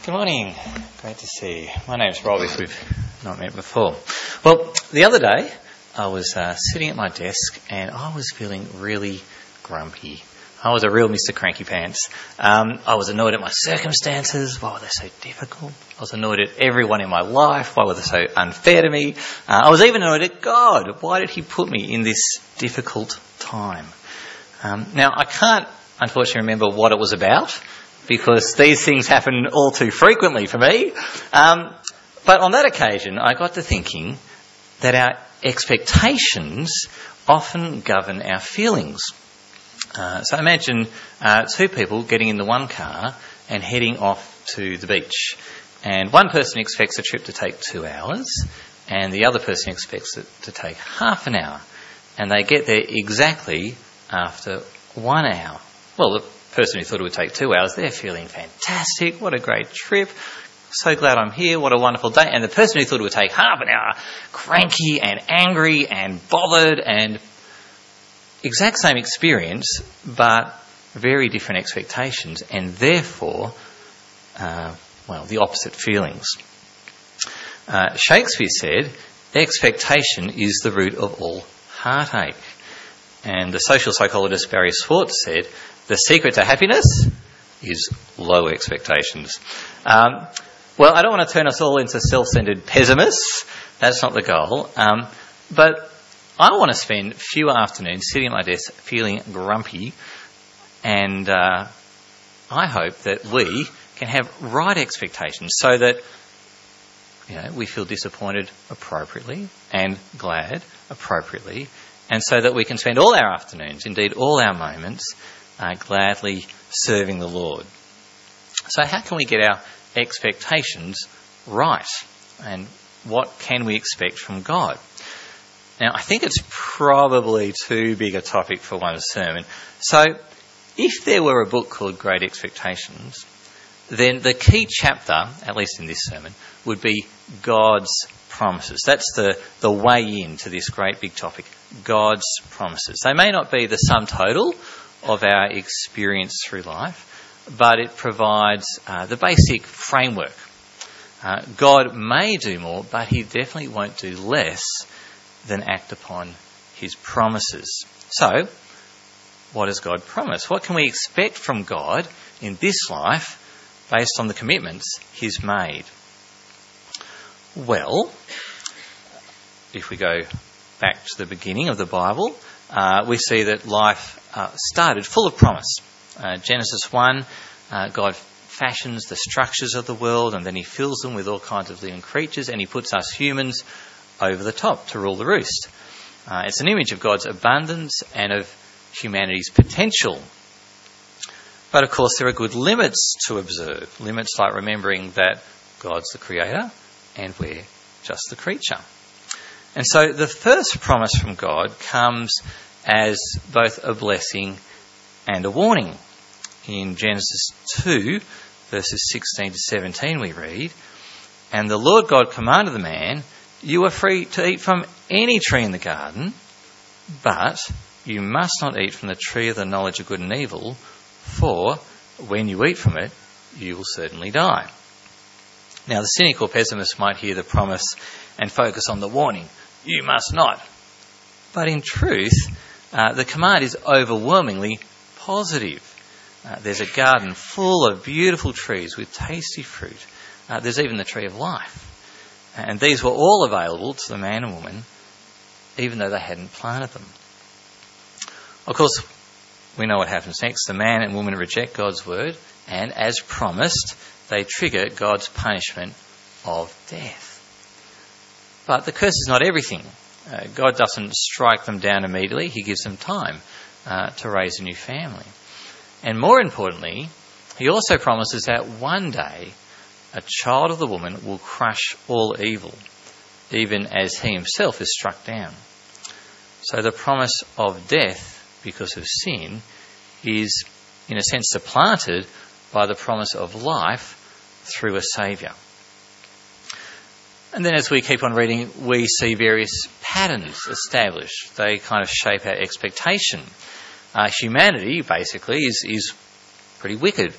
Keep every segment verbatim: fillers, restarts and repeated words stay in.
Good morning. Great to see you. My name's Rob, if we've not met before. Well, the other day I was uh, sitting at my desk and I was feeling really grumpy. I was a real Mister Cranky Pants. Um, I was annoyed at my circumstances. Why were they so difficult? I was annoyed at everyone in my life. Why were they so unfair to me? Uh, I was even annoyed at God. Why did he put me in this difficult time? Um, now, I can't, unfortunately, remember what it was about, because these things happen all too frequently for me. Um, but on that occasion, I got to thinking that our expectations often govern our feelings. Uh, so imagine uh, two people getting in the one car and heading off to the beach. And one person expects the trip to take two hours, and the other person expects it to take half an hour. And they get there exactly after one hour. Well, the person who thought it would take two hours, they're feeling fantastic. What a great trip. So glad I'm here. What a wonderful day. And the person who thought it would take half an hour, cranky and angry and bothered, and exact same experience, but very different expectations, and therefore, uh, well, the opposite feelings. Uh, Shakespeare said, expectation is the root of all heartache. And the social psychologist Barry Schwartz said, the secret to happiness is low expectations. Um, well, I don't want to turn us all into self-centered pessimists. That's not the goal. Um, but I want to spend fewer afternoons sitting at my desk feeling grumpy, and uh, I hope that we can have right expectations so that, you know, we feel disappointed appropriately and glad appropriately, and so that we can spend all our afternoons, indeed all our moments, uh, gladly serving the Lord. So how can we get our expectations right, and what can we expect from God? Now, I think it's probably too big a topic for one sermon. So, if there were a book called Great Expectations, then the key chapter, at least in this sermon, would be God's promises. That's the, the way into this great big topic, God's promises. They may not be the sum total of our experience through life, but it provides uh, the basic framework. Uh, God may do more, but he definitely won't do less than act upon his promises. So, what does God promise? What can we expect from God in this life based on the commitments he's made? Well, if we go back to the beginning of the Bible, uh, we see that life uh, started full of promise. Uh, Genesis one, uh, God fashions the structures of the world, and then he fills them with all kinds of living creatures, and he puts us humans over the top to rule the roost. Uh, it's an image of God's abundance and of humanity's potential. But of course there are good limits to observe. Limits like remembering that God's the creator and we're just the creature. And so the first promise from God comes as both a blessing and a warning. In Genesis two, verses sixteen to seventeen we read, "And the Lord God commanded the man, you are free to eat from any tree in the garden, but you must not eat from the tree of the knowledge of good and evil, for when you eat from it, you will certainly die." Now, the cynical pessimist might hear the promise and focus on the warning, you must not. But in truth, uh, the command is overwhelmingly positive. Uh, there's a garden full of beautiful trees with tasty fruit. Uh, there's even the tree of life. And these were all available to the man and woman, even though they hadn't planted them. Of course, we know what happens next. The man and woman reject God's word, and as promised, they trigger God's punishment of death. But the curse is not everything. Uh, God doesn't strike them down immediately. He gives them time uh, to raise a new family. And more importantly, he also promises that one day a child of the woman will crush all evil, even as he himself is struck down. So the promise of death because of sin is, in a sense, supplanted by the promise of life through a saviour. And then as we keep on reading, we see various patterns established. They kind of shape our expectation. Uh, humanity, basically, is, is pretty wicked.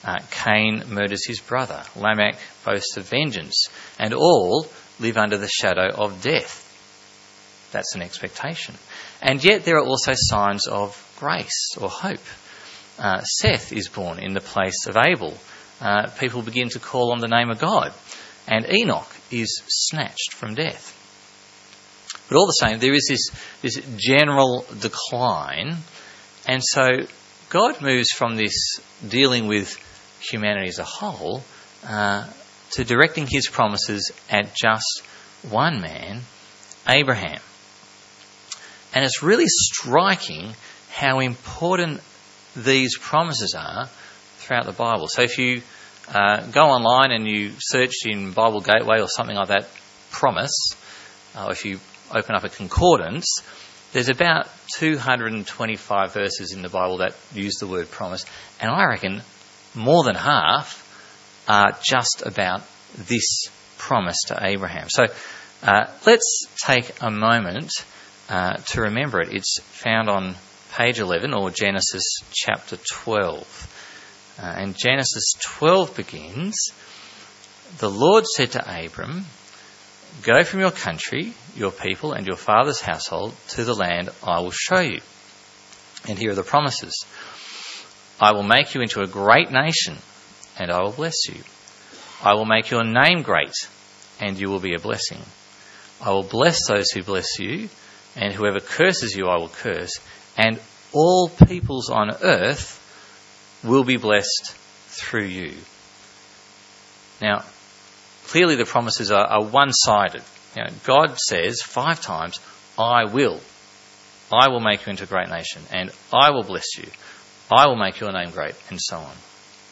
Uh, Cain murders his brother. Lamech boasts of vengeance. And all live under the shadow of death. That's an expectation. And yet there are also signs of grace or hope. Uh, Seth is born in the place of Abel. Uh, people begin to call on the name of God. And Enoch is snatched from death. But all the same, there is this, this general decline. And so God moves from this dealing with humanity as a whole uh, to directing his promises at just one man, Abraham. And it's really striking how important these promises are throughout the Bible. So if you uh, go online and you search in Bible Gateway or something like that, promise, uh, or if you open up a concordance, there's about two hundred twenty-five verses in the Bible that use the word promise, and I reckon more than half are just about this promise to Abraham. So uh, let's take a moment uh, to remember it. It's found on page eleven, or Genesis chapter twelve. Uh, and Genesis twelve begins, "The Lord said to Abram, 'Go from your country, your people, and your father's household to the land I will show you.' And here are the promises. 'I will make you into a great nation, and I will bless you. I will make your name great, and you will be a blessing. I will bless those who bless you, and whoever curses you I will curse. And all peoples on earth will be blessed through you.'" Now, clearly the promises are, are one-sided. You know, God says five times, "I will. I will make you into a great nation, and I will bless you. I will make your name great," and so on.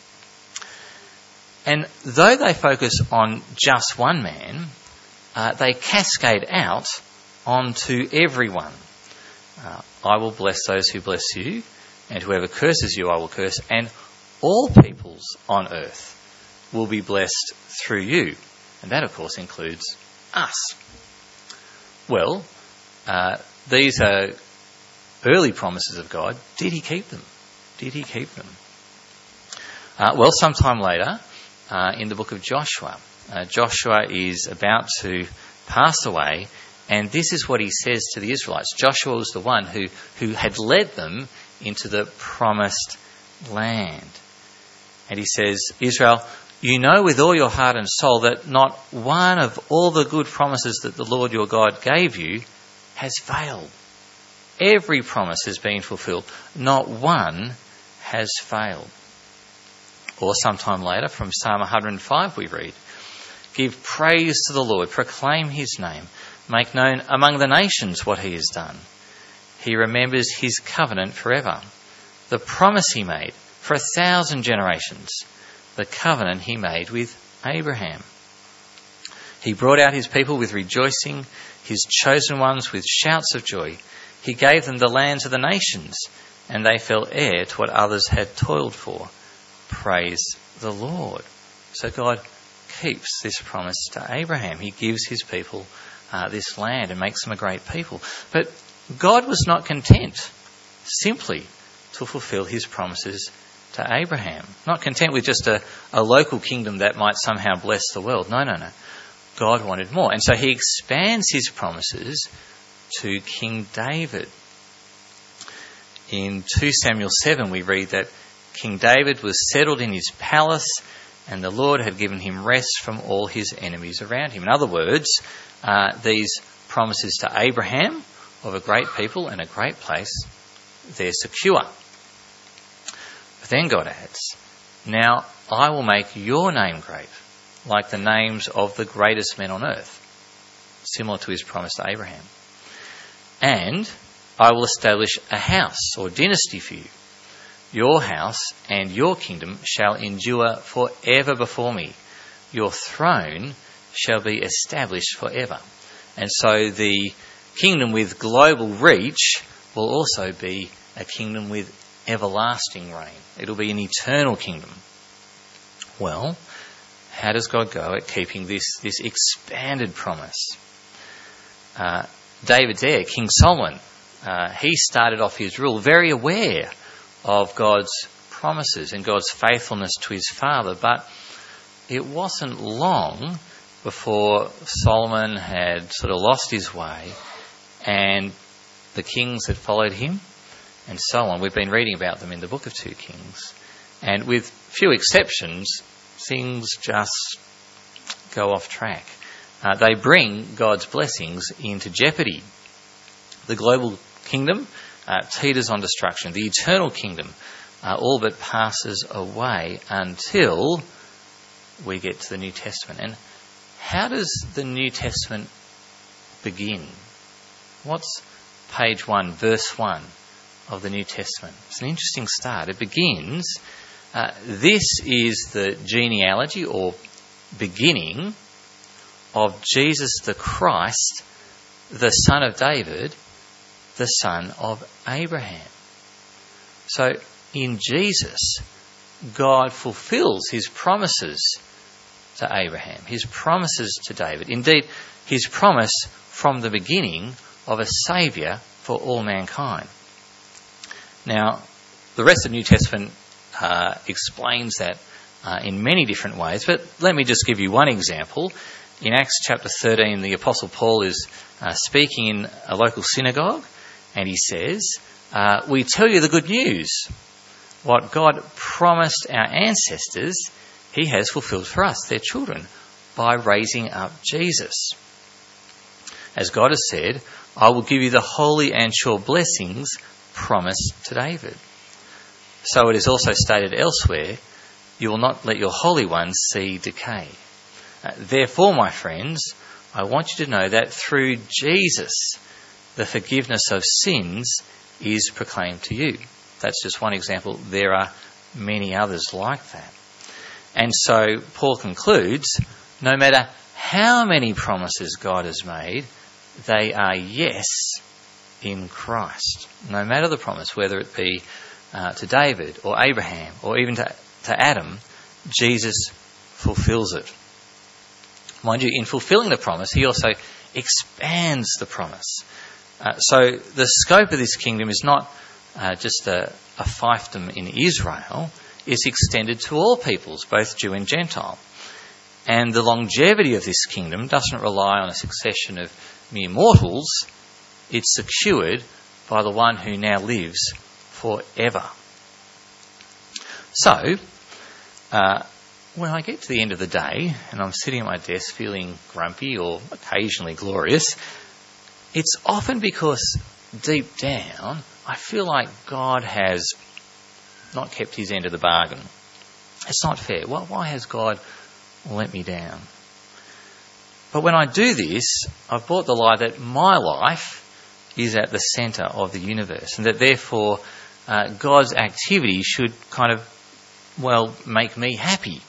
And though they focus on just one man, uh, they cascade out onto everyone. Uh, "I will bless those who bless you, and whoever curses you I will curse, and all peoples on earth will be blessed through you." And that, of course, includes us. Well, uh, these are early promises of God. Did he keep them? Did he keep them? Uh, well, sometime later, uh, in the book of Joshua, uh, Joshua is about to pass away, and this is what he says to the Israelites. Joshua was the one who, who had led them into the promised land. And he says, "Israel, you know with all your heart and soul that not one of all the good promises that the Lord your God gave you has failed. Every promise has been fulfilled. Not one has failed." Or sometime later, from Psalm one hundred five we read, "Give praise to the Lord, proclaim his name, make known among the nations what he has done. He remembers his covenant forever, the promise he made for a thousand generations, the covenant he made with Abraham. He brought out his people with rejoicing, his chosen ones with shouts of joy. He gave them the lands of the nations, and they fell heir to what others had toiled for. Praise the Lord." So God keeps this promise to Abraham. He gives his people uh, this land and makes them a great people. But God was not content simply to fulfill his promises to Abraham. Not content with just a, a local kingdom that might somehow bless the world. No, no, no. God wanted more. And so he expands his promises to King David. In Second Samuel seven we read that King David was settled in his palace, and the Lord had given him rest from all his enemies around him. In other words, uh, these promises to Abraham of a great people and a great place, they're secure. But then God adds, "Now I will make your name great, like the names of the greatest men on earth," similar to his promise to Abraham. "And I will establish a house or dynasty for you. Your house and your kingdom shall endure forever before me. Your throne shall be established forever." And so the kingdom with global reach will also be a kingdom with everlasting reign. It'll be an eternal kingdom. Well, how does God go at keeping this, this expanded promise? Uh, David's heir, King Solomon, uh, he started off his rule very aware of God's promises and God's faithfulness to his father, but it wasn't long before Solomon had sort of lost his way and the kings had followed him and so on. We've been reading about them in the book of two Kings. And with few exceptions, things just go off track. Uh, they bring God's blessings into jeopardy. The global kingdom uh, teeters on destruction. The eternal kingdom uh, all but passes away until we get to the New Testament. And how does the New Testament begin? What's page one, verse one of the New Testament? It's an interesting start. It begins, uh, this is the genealogy or beginning of Jesus the Christ, the son of David, the son of Abraham. So in Jesus, God fulfills his promises to Abraham, his promises to David. Indeed, his promise from the beginning of a saviour for all mankind. Now, the rest of the New Testament uh, explains that uh, in many different ways, but let me just give you one example. In Acts chapter thirteen, the Apostle Paul is uh, speaking in a local synagogue, and he says, uh, we tell you the good news. What God promised our ancestors, he has fulfilled for us, their children, by raising up Jesus. As God has said, I will give you the holy and sure blessings promised to David. So it is also stated elsewhere, you will not let your holy ones see decay. Uh, therefore, my friends, I want you to know that through Jesus, the forgiveness of sins is proclaimed to you. That's just one example. There are many others like that. And so Paul concludes, no matter how many promises God has made, they are yes in Christ. No matter the promise, whether it be uh, to David or Abraham or even to, to Adam, Jesus fulfills it. Mind you, in fulfilling the promise, he also expands the promise. Uh, so the scope of this kingdom is not uh, just a, a fiefdom in Israel. It's extended to all peoples, both Jew and Gentile. And the longevity of this kingdom doesn't rely on a succession of mere mortals. It's secured by the one who now lives forever. So, uh, when I get to the end of the day and I'm sitting at my desk feeling grumpy or occasionally glorious, it's often because deep down I feel like God has not kept his end of the bargain. It's not fair. Why, why has God let me down? But when I do this, I've brought the lie that my life is at the centre of the universe and that therefore uh, God's activity should kind of, well, make me happy.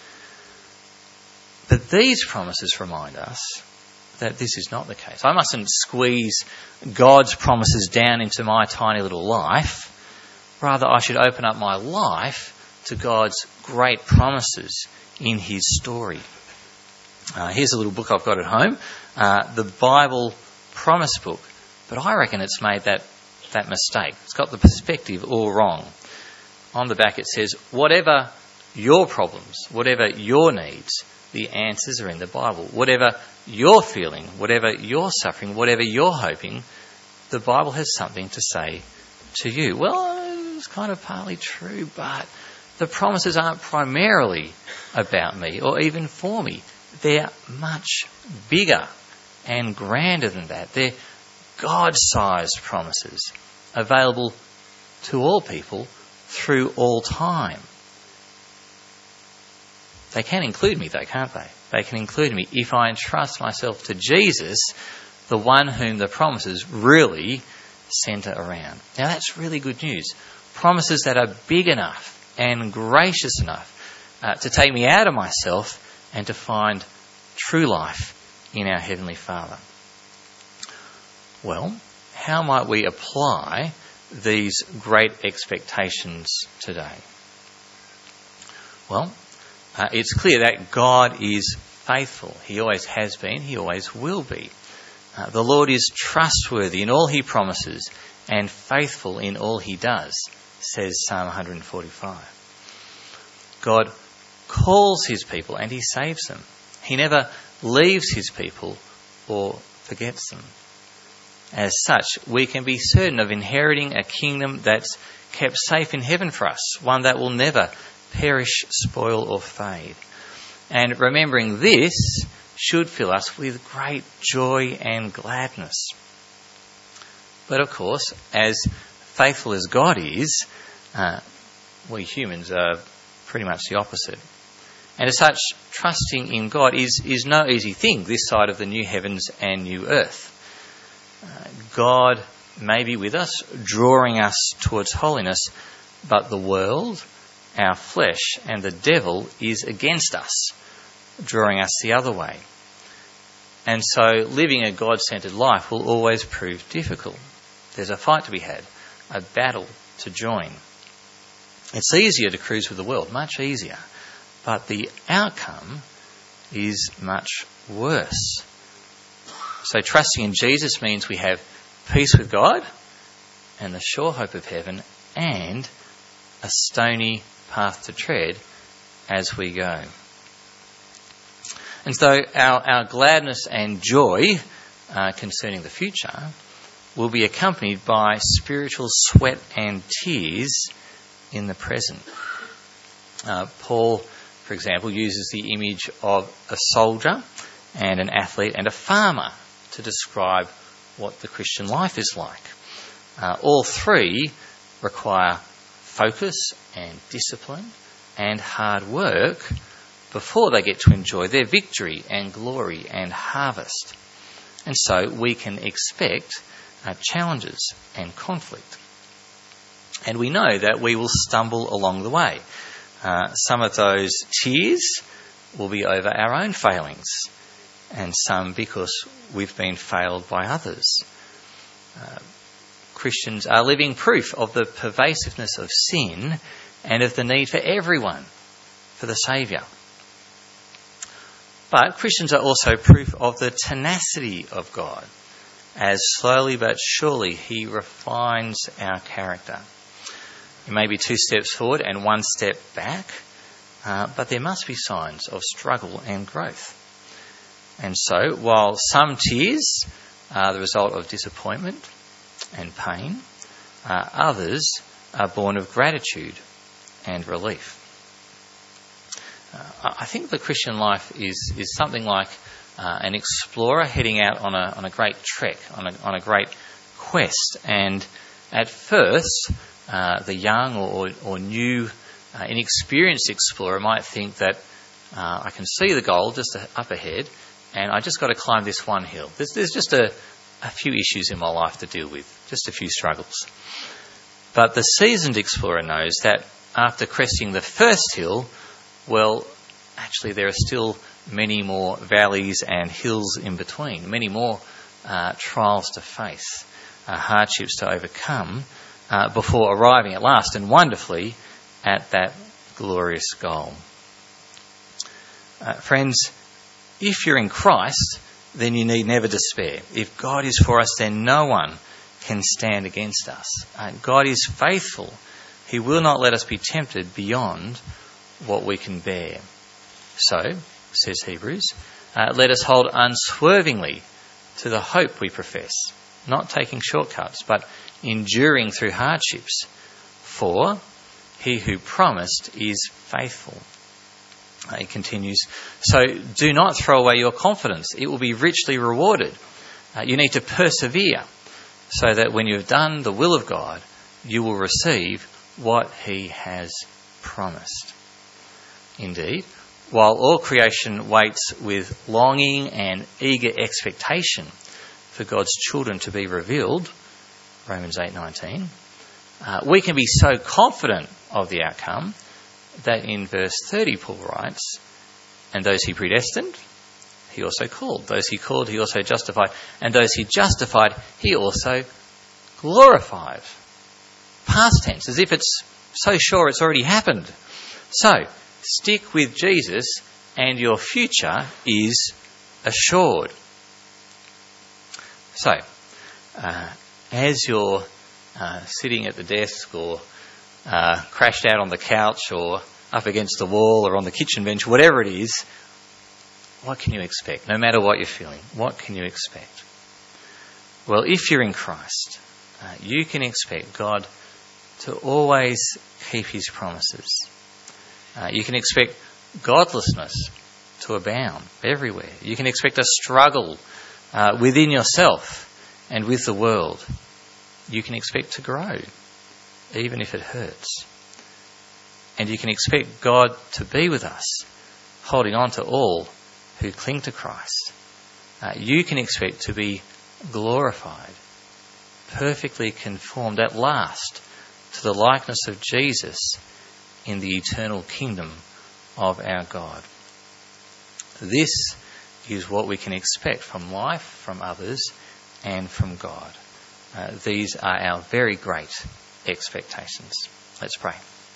But these promises remind us that this is not the case. I mustn't squeeze God's promises down into my tiny little life. Rather, I should open up my life to God's great promises in his story. Uh, here's a little book I've got at home, uh, the Bible Promise Book. But I reckon it's made that, that mistake. It's got the perspective all wrong. On the back it says, whatever your problems, whatever your needs, the answers are in the Bible. Whatever you're feeling, whatever you're suffering, whatever you're hoping, the Bible has something to say to you. Well, it's kind of partly true, but the promises aren't primarily about me or even for me. They're much bigger and grander than that. They're God-sized promises available to all people through all time. They can include me though, can't they? They can include me if I entrust myself to Jesus, the one whom the promises really centre around. Now that's really good news. Promises that are big enough and gracious enough uh, to take me out of myself and to find true life in our Heavenly Father. Well, how might we apply these great expectations today? Well, uh, it's clear that God is faithful. He always has been, he always will be. Uh, the Lord is trustworthy in all he promises and faithful in all he does. says Psalm one forty-five. God calls his people and he saves them. He never leaves his people or forgets them. As such, we can be certain of inheriting a kingdom that's kept safe in heaven for us, one that will never perish, spoil or fade. And remembering this should fill us with great joy and gladness. But of course, as faithful as God is, uh, we humans are pretty much the opposite. And as such, trusting in God is, is no easy thing this side of the new heavens and new earth. Uh, God may be with us, drawing us towards holiness, but the world, our flesh, and the devil is against us, drawing us the other way. And so living a God-centred life will always prove difficult. There's a fight to be had, a battle to join. It's easier to cruise with the world, much easier, but the outcome is much worse. So trusting in Jesus means we have peace with God and the sure hope of heaven and a stony path to tread as we go. And so our, our gladness and joy uh, concerning the future will be accompanied by spiritual sweat and tears in the present. Uh, Paul, for example, uses the image of a soldier and an athlete and a farmer to describe what the Christian life is like. Uh, all three require focus and discipline and hard work before they get to enjoy their victory and glory and harvest. And so we can expect uh, challenges and conflict. And we know that we will stumble along the way. Uh, some of those tears will be over our own failings, and some because we've been failed by others. Uh, Christians are living proof of the pervasiveness of sin and of the need for everyone for the Saviour. But Christians are also proof of the tenacity of God, as slowly but surely he refines our character. It may be two steps forward and one step back, uh, but there must be signs of struggle and growth. And so, while some tears are the result of disappointment and pain, uh, others are born of gratitude and relief. Uh, I think the Christian life is, is something like uh, an explorer heading out on a on a great trek, on a on a great quest. And at first, uh, the young or, or, or new, uh, inexperienced explorer might think that uh, I can see the goal just up ahead, and I just got to climb this one hill. There's, there's just a, a few issues in my life to deal with, just a few struggles. But the seasoned explorer knows that after cresting the first hill, well, actually there are still many more valleys and hills in between, many more uh, trials to face, uh, hardships to overcome, uh, before arriving at last and wonderfully at that glorious goal. Uh, friends, if you're in Christ, then you need never despair. If God is for us, then no one can stand against us. Uh, God is faithful. He will not let us be tempted beyond what we can bear. So, says Hebrews, uh, let us hold unswervingly to the hope we profess, not taking shortcuts, but enduring through hardships. For he who promised is faithful. Uh, he continues, so do not throw away your confidence. It will be richly rewarded. Uh, you need to persevere so that when you have done the will of God, you will receive what he has promised. Indeed, while all creation waits with longing and eager expectation for God's children to be revealed, Romans eight nineteen, uh, we can be so confident of the outcome that in verse thirty Paul writes, and those he predestined, he also called. Those he called, he also justified. And those he justified, he also glorified. Past tense, as if it's so sure it's already happened. So, stick with Jesus and your future is assured. So, uh, as you're uh, sitting at the desk or uh, crashed out on the couch or up against the wall or on the kitchen bench, whatever it is, what can you expect? No matter what you're feeling, what can you expect? Well, if you're in Christ, uh, you can expect God to always keep his promises. Uh, you can expect godlessness to abound everywhere. You can expect a struggle uh, within yourself and with the world. You can expect to grow, even if it hurts. And you can expect God to be with us, holding on to all who cling to Christ. Uh, you can expect to be glorified, perfectly conformed at last to the likeness of Jesus in the eternal kingdom of our God. This is what we can expect from life, from others, and from God. Uh, these are our very great expectations. Let's pray.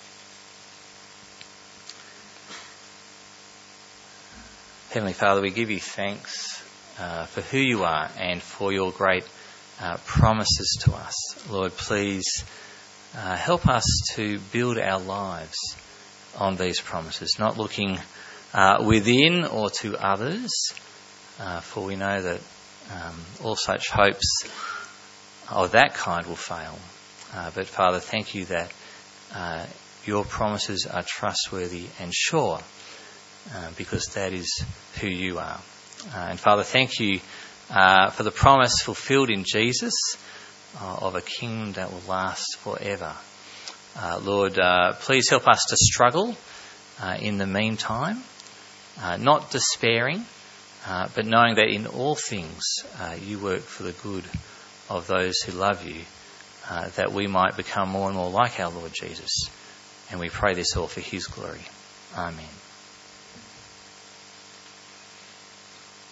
Heavenly Father, we give you thanks uh, for who you are and for your great uh, promises to us. Lord, please uh, help us to build our lives on these promises, not looking uh, within or to others, uh, for we know that um, all such hopes of that kind will fail. Uh, but Father, thank you that uh, your promises are trustworthy and sure, uh, because that is who you are. Uh, and Father, thank you uh, for the promise fulfilled in Jesus uh, of a kingdom that will last forever. Uh, Lord, uh, please help us to struggle uh, in the meantime, uh, not despairing, uh, but knowing that in all things uh, you work for the good of those who love you, uh, that we might become more and more like our Lord Jesus. And we pray this all for his glory. Amen.